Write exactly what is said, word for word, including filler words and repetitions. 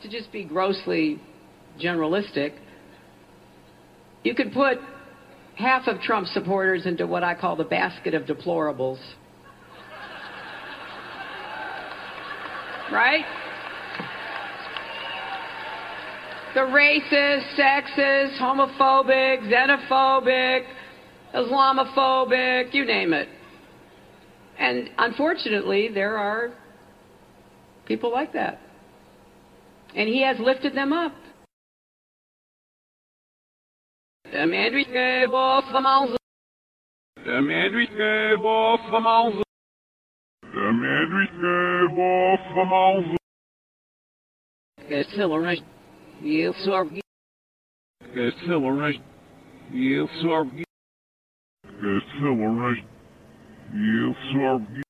to just be grossly generalistic, you could put half of Trump supporters into what I call the basket of deplorables. Right? The racist, sexist, homophobic, xenophobic, Islamophobic, you name it. And unfortunately, there are people like that. And he has lifted them up. De Mandrique bof the Mauser. De Mandrique bof the Mauser. De Mandrique bof the Mauser. Accelerate. You sorg. Accelerate. You sorg. Accelerate. You sorg.